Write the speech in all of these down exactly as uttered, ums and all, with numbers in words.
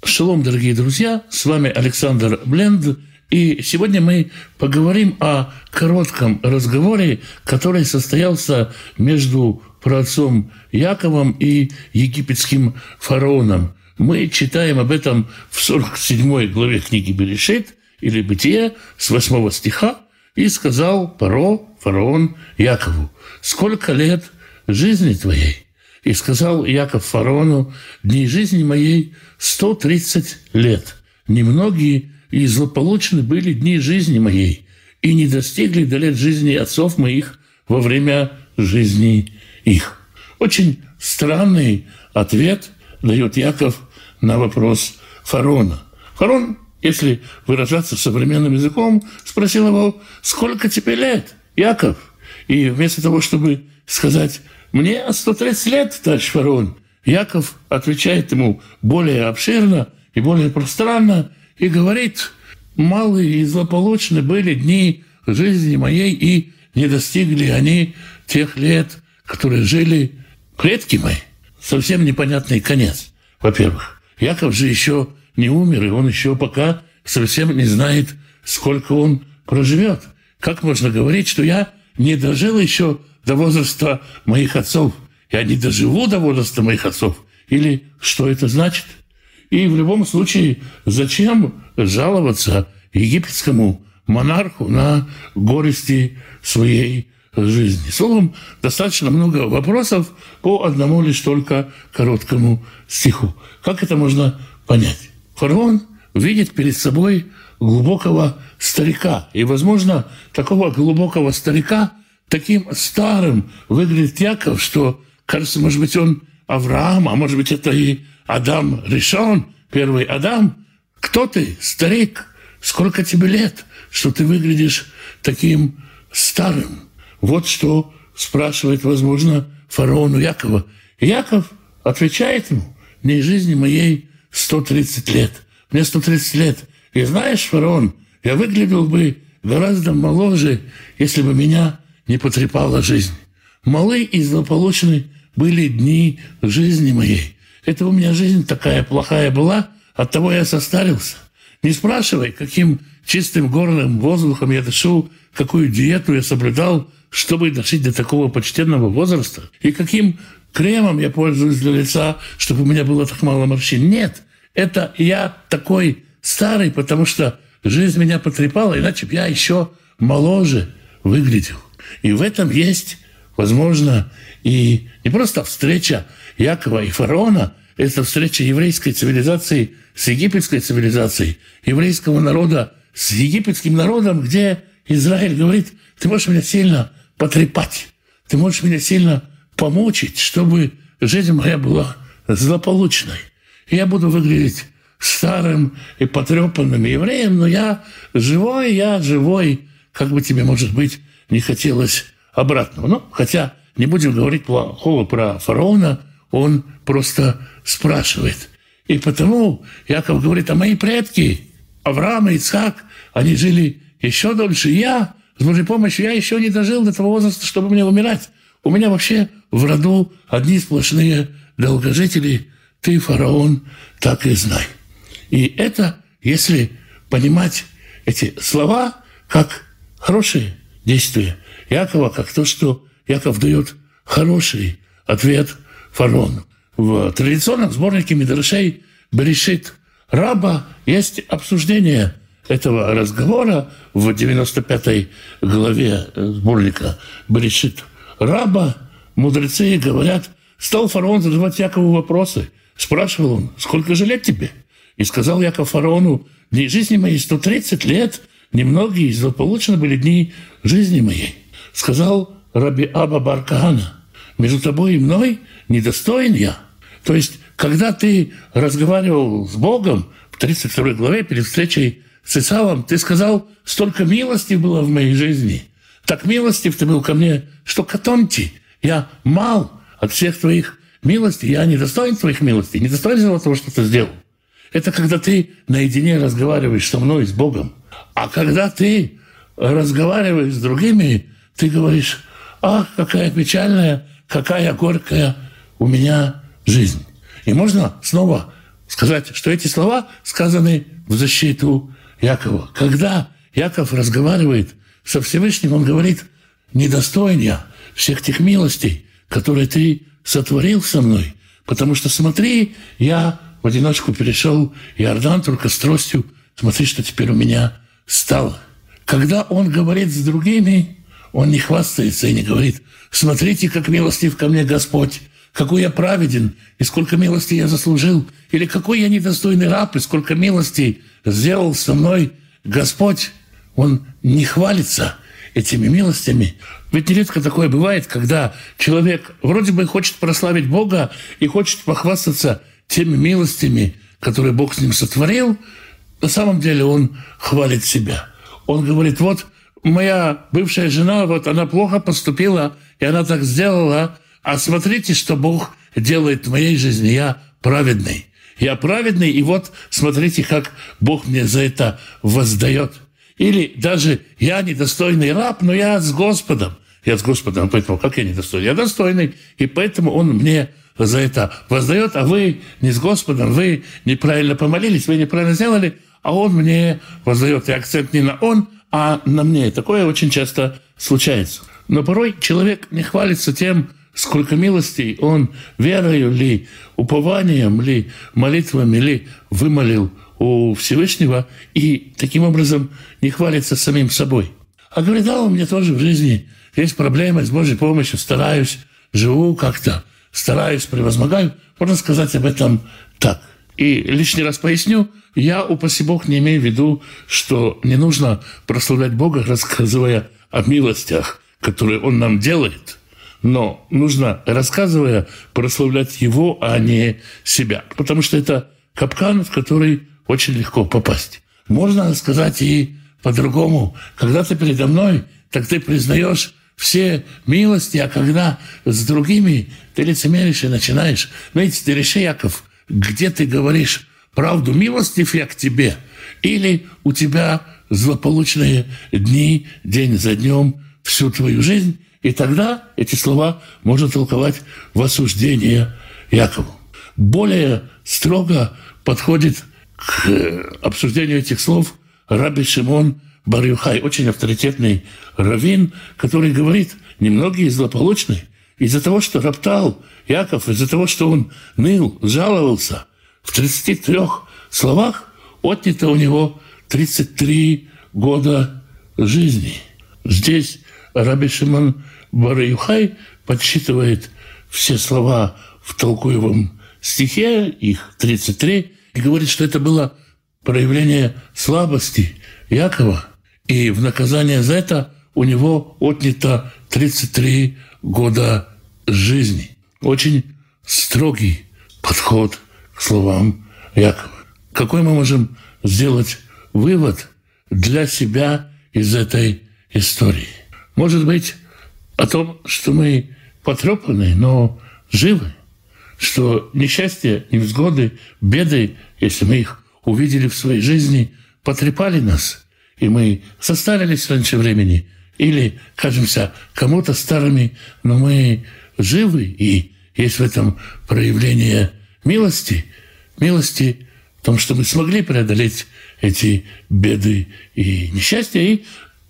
Шалом, дорогие друзья, с вами Александр Бленд, и сегодня мы поговорим о коротком разговоре, который состоялся между праотцом Яковом и египетским фараоном. Мы читаем об этом в сорок седьмой главе книги Берешит, или Бытие, с восьмого стиха, «И сказал Паро, фараон, Якову, сколько лет жизни твоей? И сказал Яков фараону, дней жизни моей сто тридцать лет. Немногие и злополучны были дни жизни моей, и не достигли до лет жизни отцов моих во время жизни их». Очень странный ответ дает Яков на вопрос фараона. Фараон, если выражаться современным языком, спросил его, сколько тебе лет, Яков? И вместо того, чтобы сказать, мне сто тридцать лет, товарищ фараон, Яков отвечает ему более обширно и более пространно и говорит, малые и злополучны были дни жизни моей, и не достигли они тех лет, которые жили предки мои. Совсем непонятный конец, во-первых. Яков же еще не умер, и он еще пока совсем не знает, сколько он проживет. Как можно говорить, что я не дожил еще до возраста моих отцов? Я не доживу до возраста моих отцов? Или что это значит? И в любом случае, зачем жаловаться египетскому монарху на горести своей жизни? Словом, достаточно много вопросов по одному лишь только короткому стиху. Как это можно понять? Фараон видит перед собой глубокого старика. И, возможно, такого глубокого старика таким старым выглядит Яков, что, кажется, может быть, он Авраам, а может быть, это и Адам Ришон, первый Адам. Кто ты, старик? Сколько тебе лет, что ты выглядишь таким старым? Вот что спрашивает, возможно, фараону Якова. И Яков отвечает ему, дней жизни моей сто тридцать лет. Мне сто тридцать лет. И знаешь, фараон, я выглядел бы гораздо моложе, если бы меня не потрепала жизнь. Малы и злополучны были дни жизни моей. Это у меня жизнь такая плохая была, оттого я состарился. Не спрашивай, каким чистым горным воздухом я дышу, какую диету я соблюдал, чтобы дожить до такого почтенного возраста, и каким кремом я пользуюсь для лица, чтобы у меня было так мало морщин. Нет, это я такой старый, потому что жизнь меня потрепала, иначе бы я еще моложе выглядел. И в этом есть, возможно, и не просто встреча Якова и фараона, это встреча еврейской цивилизации с египетской цивилизацией, еврейского народа с египетским народом, где Израиль говорит, ты можешь меня сильно потрепать, ты можешь меня сильно помучить, чтобы жизнь моя была злополучной. И я буду выглядеть старым и потрепанным евреем, но я живой, я живой, как бы тебе, может быть, не хотелось обратного. Ну, хотя не будем говорить плохого про фараона, он просто спрашивает. И потому Яков говорит, а мои предки, Авраам и Ицхак, они жили еще дольше. Я, с Божьей помощью, я еще не дожил до того возраста, чтобы мне умирать. У меня вообще в роду одни сплошные долгожители. Ты, фараон, так и знай. И это, если понимать эти слова как хорошие действия Якова, как то, что Яков дает хороший ответ фараону. В традиционном сборнике Мидрашей Берешит Раба есть обсуждение этого разговора в девяносто пятой главе сборника Берешит Раба. Мудрецы говорят, стал фараон задавать Якову вопросы. Спрашивал он, сколько же лет тебе? И сказал Яков фараону, дней жизни моей сто тридцать лет, немногие и злополучны были дни жизни моей. Сказал Раби Аба бар Кахана, между тобой и мной недостоин я. То есть, когда ты разговаривал с Богом в тридцать второй главе перед встречей с Исавом, ты сказал, столько милости было в моей жизни. Так милостив ты был ко мне, что катонти, я мал от всех твоих милостей, я недостоин твоих милостей, недостоин того, что ты сделал. Это когда ты наедине разговариваешь со мной, с Богом. А когда ты разговариваешь с другими, ты говоришь, ах, какая печальная, какая горькая у меня жизнь. И можно снова сказать, что эти слова сказаны в защиту Якова. Когда Яков разговаривает со Всевышним, он говорит: «Недостоин я всех тех милостей, которые ты сотворил со мной, потому что, смотри, я в одиночку перешел Иордан только с тростью, смотри, что теперь у меня стало». Когда он говорит с другими, он не хвастается и не говорит: «Смотрите, как милостив ко мне Господь, какой я праведен, и сколько милости я заслужил, или какой я недостойный раб, и сколько милостей сделал со мной Господь». Он не хвалится этими милостями. Ведь нередко такое бывает, когда человек вроде бы хочет прославить Бога и хочет похвастаться теми милостями, которые Бог с ним сотворил. На самом деле он хвалит себя. Он говорит: вот моя бывшая жена, вот она плохо поступила, и она так сделала, а смотрите, что Бог делает в моей жизни. Я праведный. Я праведный, и вот смотрите, как Бог мне за это воздает. Или даже я недостойный раб, но я с Господом. Я с Господом, поэтому как я недостойный? Я достойный, и поэтому Он мне за это воздает, а вы не с Господом, вы неправильно помолились, вы неправильно сделали, а Он мне воздает. И акцент не на Он, а на мне. Такое очень часто случается. Но порой человек не хвалится тем, сколько милостей он верою ли, упованием ли, молитвами ли вымолил у Всевышнего, и таким образом не хвалится самим собой. А говорит: да, у меня тоже в жизни есть проблемы, с Божьей помощью стараюсь, живу как-то, стараюсь, превозмогаю. Можно сказать об этом так. И лишний раз поясню, я, упаси Бог, не имею в виду, что не нужно прославлять Бога, рассказывая о милостях, которые Он нам делает, но нужно, рассказывая, прославлять Его, а не себя. Потому что это капкан, в который очень легко попасть. Можно сказать и по-другому. Когда ты передо мной, так ты признаешь все милости, а когда с другими ты лицемеришь и начинаешь. Знаете, ты реши, Яков, где ты говоришь правду, милостив я к тебе, или у тебя злополучные дни, день за днем, всю твою жизнь, и тогда эти слова можно толковать в осуждение Якову. Более строго подходит к обсуждению этих слов Раби Шимон бар Йохай, очень авторитетный раввин, который говорит: немногие злополучны из-за того, что роптал Яков, из-за того, что он ныл, жаловался. В тридцати трёх словах отнято у него тридцать три года жизни. Здесь Раби Шимон бар Йохай подсчитывает все слова в толкуемом стихе, их тридцать три, и говорит, что это было проявление слабости Якова, и в наказание за это у него отнято тридцать три года жизни. Очень строгий подход к словам Якова. Какой мы можем сделать вывод для себя из этой истории? Может быть, о том, что мы потрепаны, но живы, что несчастья, невзгоды, беды, если мы их увидели в своей жизни, потрепали нас, и мы состарились раньше времени, или кажемся кому-то старыми, но мы живы, и есть в этом проявление милости, милости в том, что мы смогли преодолеть эти беды и несчастья, и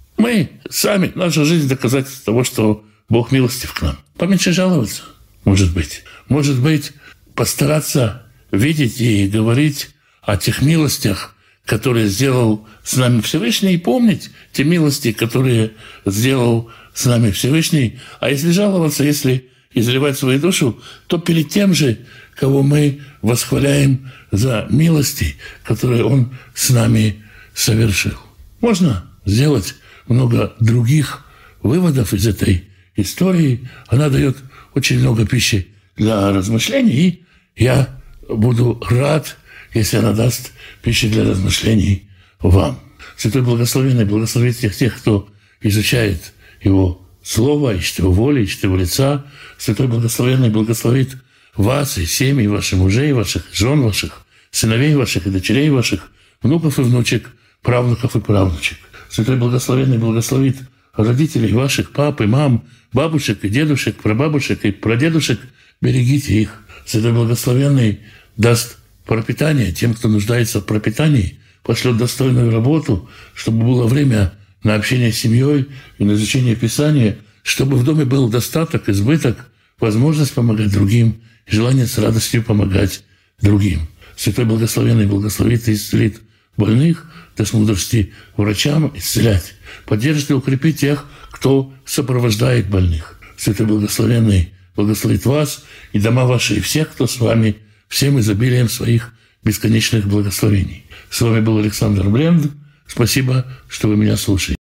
мы сами, наша жизнь — доказательство того, что Бог милостив к нам. Поменьше жаловаться, может быть. Может быть, постараться видеть и говорить о тех милостях, которые сделал с нами Всевышний, и помнить те милости, которые сделал с нами Всевышний. А если жаловаться, если изливать свою душу, то перед тем же, кого мы восхваляем за милости, которые Он с нами совершил. Можно сделать много других выводов из этой истории. Она дает очень много пищи для размышлений, и я буду рад, если она даст пищи для размышлений вам. Святой Благословенный благословит всех тех, кто изучает Его Слово, ищет Его воли, ищет Его лица. Святой Благословенный благословит вас и семьи ваших мужей ваших, жен ваших, сыновей ваших и дочерей ваших, внуков и внучек, правнуков и правнучек. Святой Благословенный благословит родителей ваших, пап и мам, бабушек и дедушек, прабабушек и прадедушек. Берегите их. Святой Благословенный даст пропитание тем, кто нуждается в пропитании, пошлет достойную работу, чтобы было время на общение с семьей и на изучение Писания, чтобы в доме был достаток, избыток, возможность помогать другим и желание с радостью помогать другим. Святой Благословенный благословит и исцелит больных, даст мудрости врачам исцелять, поддержит и укрепит тех, кто сопровождает больных. Святой Благословенный благословит вас и дома ваши, и всех, кто с вами, всем изобилием своих бесконечных благословений. С вами был Александр Бленд. Спасибо, что вы меня слушаете.